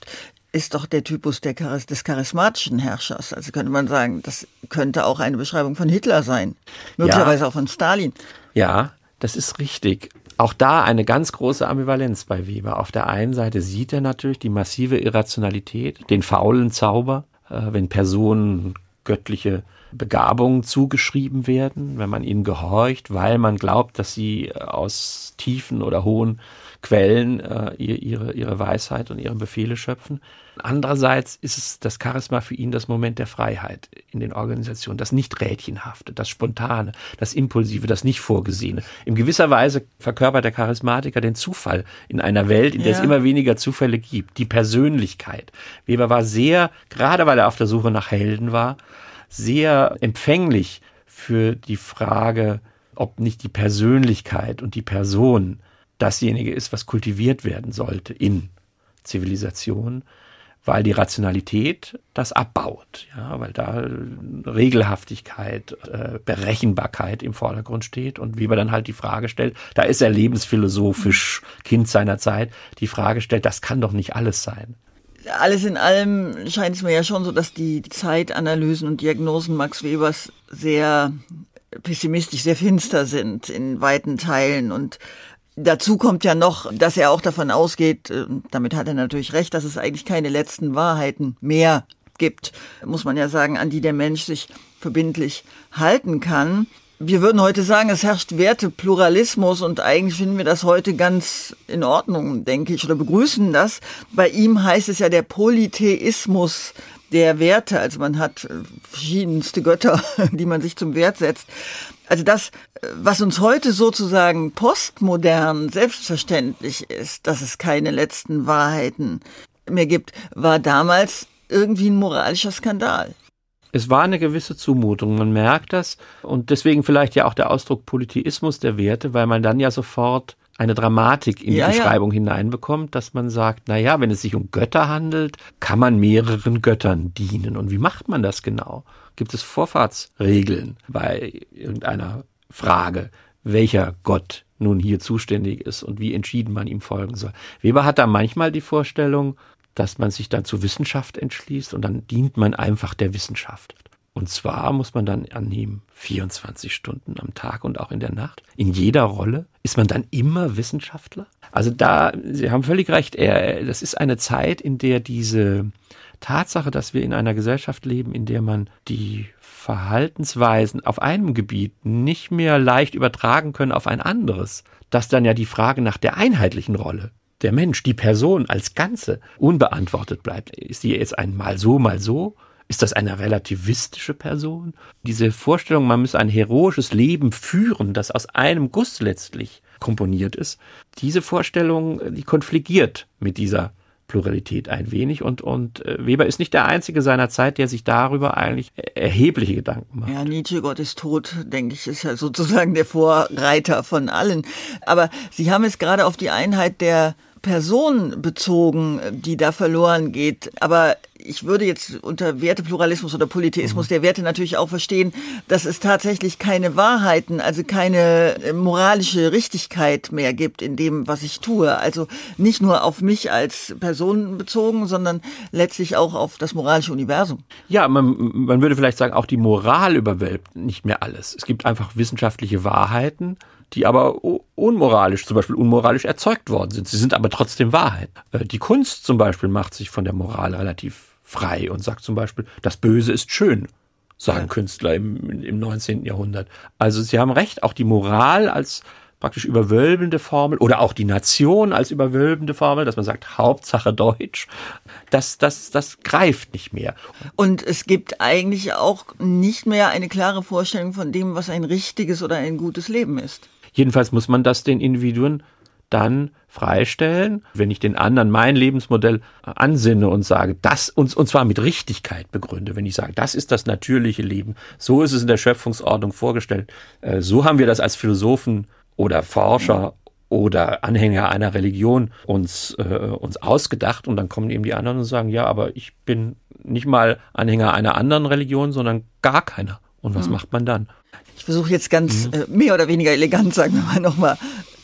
[SPEAKER 2] ist doch der Typus der Charis- des charismatischen Herrschers. Also könnte man sagen, das könnte auch eine Beschreibung von Hitler sein. Möglicherweise ja. auch von Stalin.
[SPEAKER 3] Ja, das ist richtig. Auch da eine ganz große Ambivalenz bei Weber. Auf der einen Seite sieht er natürlich die massive Irrationalität, den faulen Zauber, äh, wenn Personen göttliche Begabungen zugeschrieben werden, wenn man ihnen gehorcht, weil man glaubt, dass sie aus tiefen oder hohen Quellen äh, ihre, ihre Weisheit und ihre Befehle schöpfen. Andererseits ist es das Charisma für ihn das Moment der Freiheit in den Organisationen, das Nicht-Rädchenhafte, das Spontane, das Impulsive, das Nicht-Vorgesehene. In gewisser Weise verkörpert der Charismatiker den Zufall in einer Welt, in der ja. es immer weniger Zufälle gibt, die Persönlichkeit. Weber war sehr, gerade weil er auf der Suche nach Helden war, sehr empfänglich für die Frage, ob nicht die Persönlichkeit und die Person dasjenige ist, was kultiviert werden sollte in Zivilisation, weil die Rationalität das abbaut, ja, weil da Regelhaftigkeit, äh, Berechenbarkeit im Vordergrund steht und Weber dann halt die Frage stellt, da ist er lebensphilosophisch Kind seiner Zeit, die Frage stellt, das kann doch nicht alles sein.
[SPEAKER 2] Alles in allem scheint es mir ja schon so, dass die Zeitanalysen und Diagnosen Max Webers sehr pessimistisch, sehr finster sind in weiten Teilen. Und dazu kommt ja noch, dass er auch davon ausgeht, damit hat er natürlich recht, dass es eigentlich keine letzten Wahrheiten mehr gibt, muss man ja sagen, an die der Mensch sich verbindlich halten kann. Wir würden heute sagen, es herrscht Wertepluralismus und eigentlich finden wir das heute ganz in Ordnung, denke ich, oder begrüßen das. Bei ihm heißt es ja der Polytheismus der Werte, also man hat verschiedenste Götter, die man sich zum Wert setzt. Also das, was uns heute sozusagen postmodern selbstverständlich ist, dass es keine letzten Wahrheiten mehr gibt, war damals irgendwie ein moralischer Skandal.
[SPEAKER 3] Es war eine gewisse Zumutung, man merkt das und deswegen vielleicht ja auch der Ausdruck Polytheismus der Werte, weil man dann ja sofort eine Dramatik in die ja, Beschreibung ja. hineinbekommt, dass man sagt, na ja, wenn es sich um Götter handelt, kann man mehreren Göttern dienen. Und wie macht man das genau? Gibt es Vorfahrtsregeln bei irgendeiner Frage, welcher Gott nun hier zuständig ist und wie entschieden man ihm folgen soll? Weber hat da manchmal die Vorstellung, dass man sich dann zur Wissenschaft entschließt und dann dient man einfach der Wissenschaft. Und zwar muss man dann annehmen, vierundzwanzig Stunden am Tag und auch in der Nacht. In jeder Rolle ist man dann immer Wissenschaftler. Also da, Sie haben völlig recht, er, das ist eine Zeit, in der diese Tatsache, dass wir in einer Gesellschaft leben, in der man die Verhaltensweisen auf einem Gebiet nicht mehr leicht übertragen können auf ein anderes, dass dann ja die Frage nach der einheitlichen Rolle der Mensch, die Person als Ganze, unbeantwortet bleibt. Ist die jetzt ein mal so, mal so? Ist das eine relativistische Person? Diese Vorstellung, man müsse ein heroisches Leben führen, das aus einem Guss letztlich komponiert ist, diese Vorstellung, die konfligiert mit dieser Pluralität ein wenig und, und Weber ist nicht der Einzige seiner Zeit, der sich darüber eigentlich erhebliche Gedanken macht.
[SPEAKER 2] Ja, Nietzsche, Gott ist tot, denke ich, ist ja sozusagen der Vorreiter von allen. Aber Sie haben es gerade auf die Einheit der Person bezogen, die da verloren geht. Aber ich würde jetzt unter Wertepluralismus oder Polytheismus mhm. der Werte natürlich auch verstehen, dass es tatsächlich keine Wahrheiten, also keine moralische Richtigkeit mehr gibt in dem, was ich tue. Also nicht nur auf mich als Person bezogen, sondern letztlich auch auf das moralische Universum.
[SPEAKER 3] Ja, man, man würde vielleicht sagen, auch die Moral überwölbt nicht mehr alles. Es gibt einfach wissenschaftliche Wahrheiten, die aber unmoralisch, zum Beispiel unmoralisch erzeugt worden sind. Sie sind aber trotzdem Wahrheit. Die Kunst zum Beispiel macht sich von der Moral relativ frei und sagt zum Beispiel, das Böse ist schön, sagen ja. Künstler im, im neunzehnten Jahrhundert. Also Sie haben recht, auch die Moral als praktisch überwölbende Formel oder auch die Nation als überwölbende Formel, dass man sagt, Hauptsache Deutsch, das, das, das greift nicht mehr.
[SPEAKER 2] Und es gibt eigentlich auch nicht mehr eine klare Vorstellung von dem, was ein richtiges oder ein gutes Leben ist.
[SPEAKER 3] Jedenfalls muss man das den Individuen dann freistellen, wenn ich den anderen mein Lebensmodell ansinne und sage, das und, und zwar mit Richtigkeit begründe, wenn ich sage, das ist das natürliche Leben, so ist es in der Schöpfungsordnung vorgestellt, so haben wir das als Philosophen oder Forscher oder Anhänger einer Religion uns, äh, uns ausgedacht und dann kommen eben die anderen und sagen, ja, aber ich bin nicht mal Anhänger einer anderen Religion, sondern gar keiner. Und was mhm. macht man dann?
[SPEAKER 2] Ich versuche jetzt ganz mhm. äh, mehr oder weniger elegant, sagen wir mal nochmal,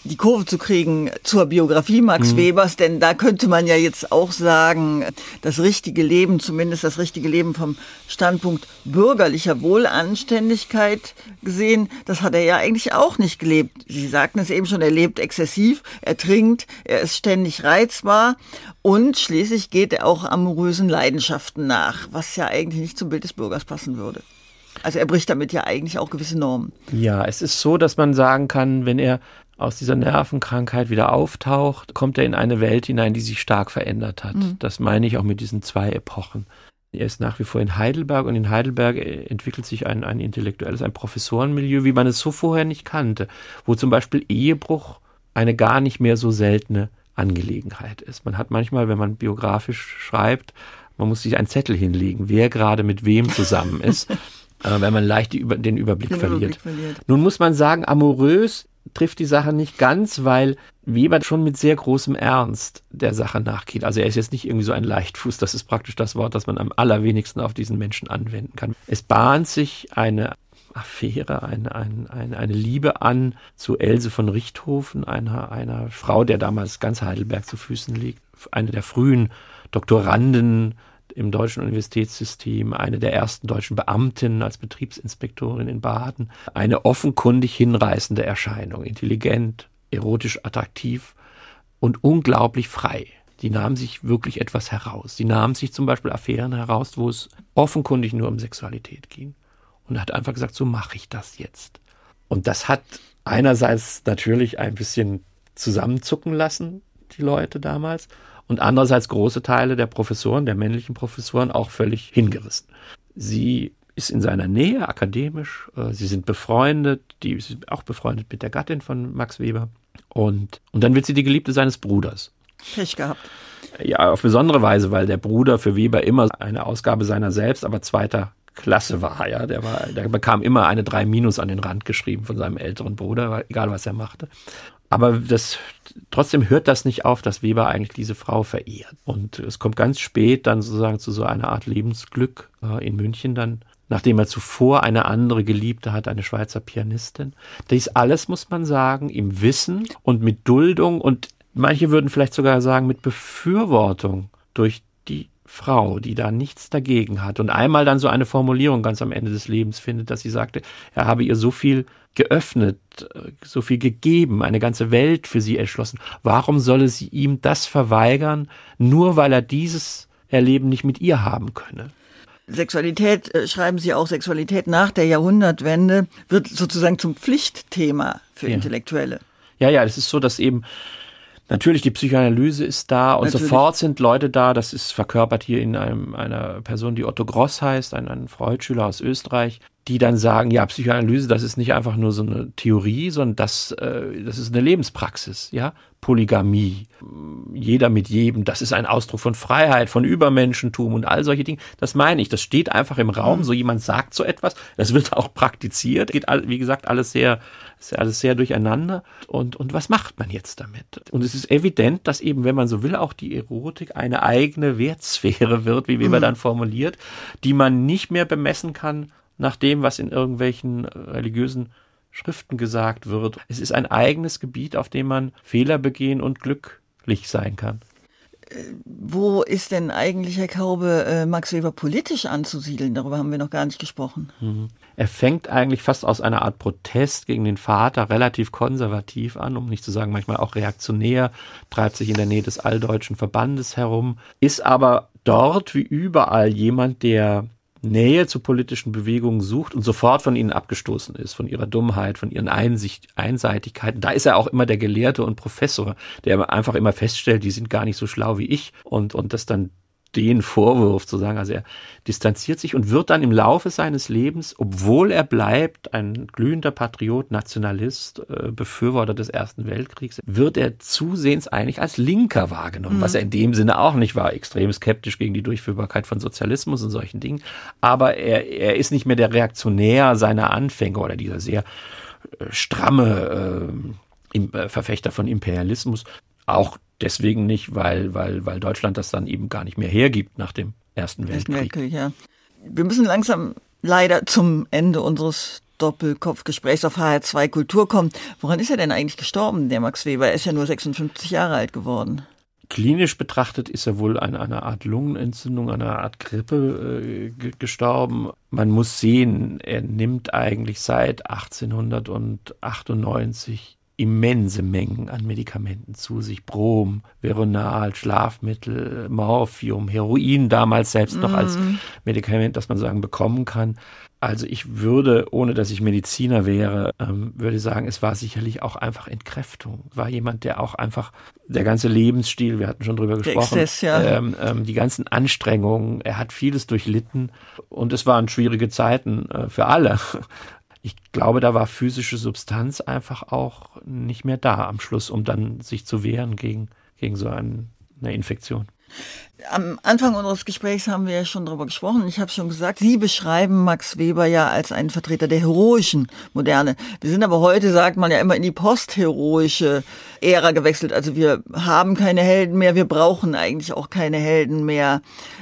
[SPEAKER 2] die Kurve zu kriegen zur Biografie Max mhm. Webers, denn da könnte man ja jetzt auch sagen, das richtige Leben, zumindest das richtige Leben vom Standpunkt bürgerlicher Wohlanständigkeit gesehen, das hat er ja eigentlich auch nicht gelebt. Sie sagten es eben schon, er lebt exzessiv, er trinkt, er ist ständig reizbar und schließlich geht er auch amorösen Leidenschaften nach, was ja eigentlich nicht zum Bild des Bürgers passen würde. Also er bricht damit ja eigentlich auch gewisse Normen.
[SPEAKER 3] Ja, es ist so, dass man sagen kann, wenn er aus dieser Nervenkrankheit wieder auftaucht, kommt er in eine Welt hinein, die sich stark verändert hat. Mhm. Das meine ich auch mit diesen zwei Epochen. Er ist nach wie vor in Heidelberg und in Heidelberg entwickelt sich ein, ein intellektuelles, ein Professorenmilieu, wie man es so vorher nicht kannte, wo zum Beispiel Ehebruch eine gar nicht mehr so seltene Angelegenheit ist. Man hat manchmal, wenn man biografisch schreibt, man muss sich einen Zettel hinlegen, wer gerade mit wem zusammen ist, äh, wenn man leicht die, den Überblick den verliert. Überblick verliert. Nun muss man sagen, amorös trifft die Sache nicht ganz, weil Weber schon mit sehr großem Ernst der Sache nachgeht. Also er ist jetzt nicht irgendwie so ein Leichtfuß, das ist praktisch das Wort, das man am allerwenigsten auf diesen Menschen anwenden kann. Es bahnt sich eine Affäre, eine, eine, eine, eine Liebe an zu Else von Richthofen, einer, einer Frau, der damals ganz Heidelberg zu Füßen liegt, eine der frühen Doktoranden im deutschen Universitätssystem, eine der ersten deutschen Beamtinnen als Betriebsinspektorin in Baden, eine offenkundig hinreißende Erscheinung, intelligent, erotisch attraktiv und unglaublich frei. Die nahmen sich wirklich etwas heraus. Die nahmen sich zum Beispiel Affären heraus, wo es offenkundig nur um Sexualität ging. Und er hat einfach gesagt, so mache ich das jetzt. Und das hat einerseits natürlich ein bisschen zusammenzucken lassen, die Leute damals, und andererseits große Teile der Professoren, der männlichen Professoren, auch völlig hingerissen. Sie ist in seiner Nähe akademisch, sie sind befreundet, die ist auch befreundet mit der Gattin von Max Weber. Und, und dann wird sie die Geliebte seines Bruders.
[SPEAKER 2] Pech gehabt.
[SPEAKER 3] Ja, auf besondere Weise, weil der Bruder für Weber immer eine Ausgabe seiner selbst, aber zweiter Klasse war. Ja, der war, der bekam immer eine drei Minus an den Rand geschrieben von seinem älteren Bruder, egal was er machte. Aber das, trotzdem hört das nicht auf, dass Weber eigentlich diese Frau verehrt. Und es kommt ganz spät dann sozusagen zu so einer Art Lebensglück äh, in München dann, nachdem er zuvor eine andere Geliebte hat, eine Schweizer Pianistin. Dies alles, muss man sagen, im Wissen und mit Duldung und manche würden vielleicht sogar sagen mit Befürwortung durch die Frau, die da nichts dagegen hat und einmal dann so eine Formulierung ganz am Ende des Lebens findet, dass sie sagte, er habe ihr so viel geöffnet, so viel gegeben, eine ganze Welt für sie erschlossen. Warum solle sie ihm das verweigern, nur weil er dieses Erleben nicht mit ihr haben könne?
[SPEAKER 2] Sexualität, äh, schreiben Sie auch, Sexualität nach der Jahrhundertwende wird sozusagen zum Pflichtthema für
[SPEAKER 3] ja.
[SPEAKER 2] Intellektuelle.
[SPEAKER 3] Ja, ja, es ist so, dass eben natürlich, die Psychoanalyse ist da und Natürlich. Sofort sind Leute da, das ist verkörpert hier in einem, einer Person, die Otto Gross heißt, ein, ein Freud-Schüler aus Österreich, die dann sagen, ja, Psychoanalyse, das ist nicht einfach nur so eine Theorie, sondern das, äh, das ist eine Lebenspraxis, ja, Polygamie, jeder mit jedem, das ist ein Ausdruck von Freiheit, von Übermenschentum und all solche Dinge, das meine ich, das steht einfach im Raum, so jemand sagt so etwas, das wird auch praktiziert, geht, wie gesagt, alles sehr, alles sehr durcheinander und, und was macht man jetzt damit? Und es ist evident, dass eben, wenn man so will, auch die Erotik eine eigene Wertsphäre wird, wie Weber mhm. dann formuliert, die man nicht mehr bemessen kann nach dem, was in irgendwelchen religiösen Schriften gesagt wird. Es ist ein eigenes Gebiet, auf dem man Fehler begehen und glücklich sein kann.
[SPEAKER 2] Wo ist denn eigentlich, Herr Kaube, Max Weber politisch anzusiedeln? Darüber haben wir noch gar nicht gesprochen.
[SPEAKER 3] Mhm. Er fängt eigentlich fast aus einer Art Protest gegen den Vater relativ konservativ an, um nicht zu sagen manchmal auch reaktionär, treibt sich in der Nähe des Alldeutschen Verbandes herum, ist aber dort wie überall jemand, der Nähe zu politischen Bewegungen sucht und sofort von ihnen abgestoßen ist, von ihrer Dummheit, von ihren Einsicht, Einseitigkeiten. Da ist er auch immer der Gelehrte und Professor, der einfach immer feststellt, die sind gar nicht so schlau wie ich und, und das dann den vorwirft, zu sagen. Also er distanziert sich und wird dann im Laufe seines Lebens, obwohl er bleibt ein glühender Patriot, Nationalist, äh, Befürworter des Ersten Weltkriegs, wird er zusehends eigentlich als Linker wahrgenommen, mhm. was er in dem Sinne auch nicht war, extrem skeptisch gegen die Durchführbarkeit von Sozialismus und solchen Dingen. Aber er, er ist nicht mehr der Reaktionär seiner Anfänge oder dieser sehr äh, stramme äh, im, äh, Verfechter von Imperialismus. Auch deswegen nicht, weil, weil, weil Deutschland das dann eben gar nicht mehr hergibt nach dem Ersten Weltkrieg.
[SPEAKER 2] Weltkrieg ja. Wir müssen langsam leider zum Ende unseres Doppelkopf-Gesprächs auf H R zwei Kultur kommen. Woran ist er denn eigentlich gestorben, der Max Weber? Er ist ja nur sechsundfünfzig Jahre alt geworden.
[SPEAKER 3] Klinisch betrachtet ist er wohl an einer Art Lungenentzündung, einer Art Grippe äh, g- gestorben. Man muss sehen, er nimmt eigentlich seit achtzehnhundertachtundneunzig immense Mengen an Medikamenten zu sich. Brom, Veronal, Schlafmittel, Morphium, Heroin, damals selbst noch als Medikament, das man sagen bekommen kann. Also ich würde, ohne dass ich Mediziner wäre, ähm, würde sagen, es war sicherlich auch einfach Entkräftung. War jemand, der auch einfach, der ganze Lebensstil, wir hatten schon drüber gesprochen,
[SPEAKER 2] Exzess, ja.
[SPEAKER 3] ähm, ähm, die ganzen Anstrengungen, er hat vieles durchlitten und es waren schwierige Zeiten äh, für alle. Ich glaube, da war physische Substanz einfach auch nicht mehr da am Schluss, um dann sich zu wehren gegen, gegen so ein, eine Infektion.
[SPEAKER 2] Am Anfang unseres Gesprächs haben wir ja schon darüber gesprochen. Ich habe schon gesagt, Sie beschreiben Max Weber ja als einen Vertreter der heroischen Moderne. Wir sind aber heute, sagt man ja immer, in die postheroische Ära gewechselt. Also wir haben keine Helden mehr, wir brauchen eigentlich auch keine Helden mehr.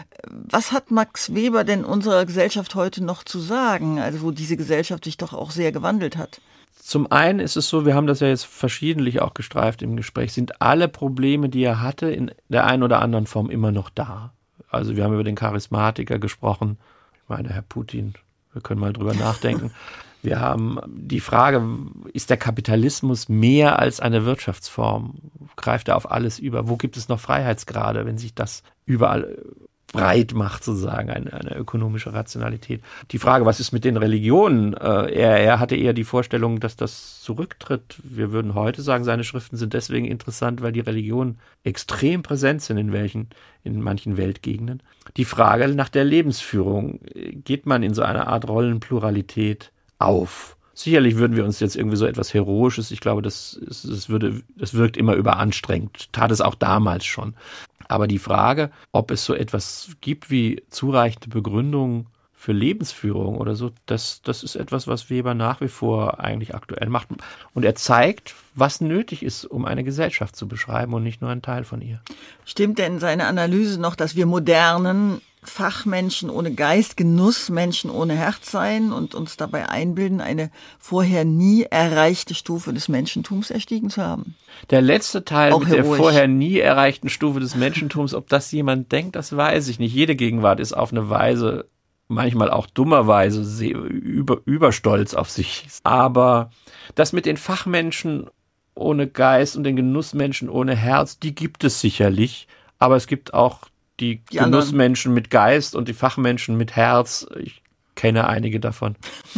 [SPEAKER 2] Was hat Max Weber denn unserer Gesellschaft heute noch zu sagen? Also wo diese Gesellschaft sich doch auch sehr gewandelt hat.
[SPEAKER 3] Zum einen ist es so, wir haben das ja jetzt verschiedentlich auch gestreift im Gespräch, sind alle Probleme, die er hatte, in der einen oder anderen Form immer noch da. Also wir haben über den Charismatiker gesprochen. Ich meine, Herr Putin, wir können mal drüber nachdenken. Wir haben die Frage, ist der Kapitalismus mehr als eine Wirtschaftsform? Greift er auf alles über? Wo gibt es noch Freiheitsgrade, wenn sich das überall breit macht, sozusagen, eine, eine ökonomische Rationalität. Die Frage, was ist mit den Religionen? Äh, er, er hatte eher die Vorstellung, dass das zurücktritt. Wir würden heute sagen, seine Schriften sind deswegen interessant, weil die Religionen extrem präsent sind in welchen, in manchen Weltgegenden. Die Frage nach der Lebensführung, geht man in so eine Art Rollenpluralität auf? Sicherlich würden wir uns jetzt irgendwie so etwas Heroisches, ich glaube, das, ist, das, würde, das wirkt immer überanstrengend, tat es auch damals schon. Aber die Frage, ob es so etwas gibt wie zureichende Begründungen für Lebensführung oder so, das, das ist etwas, was Weber nach wie vor eigentlich aktuell macht. Und er zeigt, was nötig ist, um eine Gesellschaft zu beschreiben und nicht nur ein Teil von ihr.
[SPEAKER 2] Stimmt denn seine Analyse noch, dass wir modernen Fachmenschen ohne Geist, Genussmenschen ohne Herz seien und uns dabei einbilden, eine vorher nie erreichte Stufe des Menschentums erstiegen zu haben?
[SPEAKER 3] Der letzte Teil
[SPEAKER 2] Auch
[SPEAKER 3] mit
[SPEAKER 2] heroisch.
[SPEAKER 3] Der vorher nie erreichten Stufe des Menschentums, ob das jemand denkt, das weiß ich nicht. Jede Gegenwart ist auf eine Weise, manchmal auch dummerweise, sehr über, überstolz auf sich. Aber das mit den Fachmenschen ohne Geist und den Genussmenschen ohne Herz, die gibt es sicherlich. Aber es gibt auch die, die Genussmenschen anderen mit Geist und die Fachmenschen mit Herz. Ich kenne einige davon.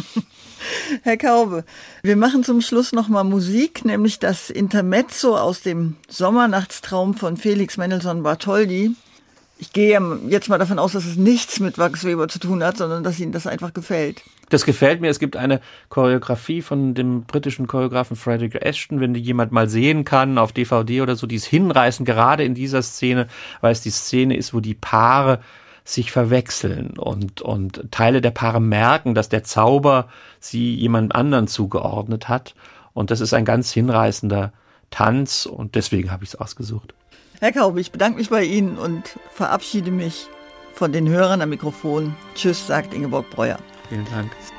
[SPEAKER 2] Herr Kaube, wir machen zum Schluss nochmal Musik, nämlich das Intermezzo aus dem Sommernachtstraum von Felix Mendelssohn Bartholdy. Ich gehe jetzt mal davon aus, dass es nichts mit Max Weber zu tun hat, sondern dass Ihnen das einfach gefällt.
[SPEAKER 3] Das gefällt mir. Es gibt eine Choreografie von dem britischen Choreografen Frederick Ashton, wenn die jemand mal sehen kann, auf D V D oder so, die ist hinreißend, gerade in dieser Szene, weil es die Szene ist, wo die Paare sich verwechseln und, und Teile der Paare merken, dass der Zauber sie jemand anderen zugeordnet hat. Und das ist ein ganz hinreißender Tanz und deswegen habe ich es ausgesucht.
[SPEAKER 2] Herr Kaube, ich bedanke mich bei Ihnen und verabschiede mich von den Hörern am Mikrofon. Tschüss, sagt Ingeborg Breuer.
[SPEAKER 3] Vielen Dank.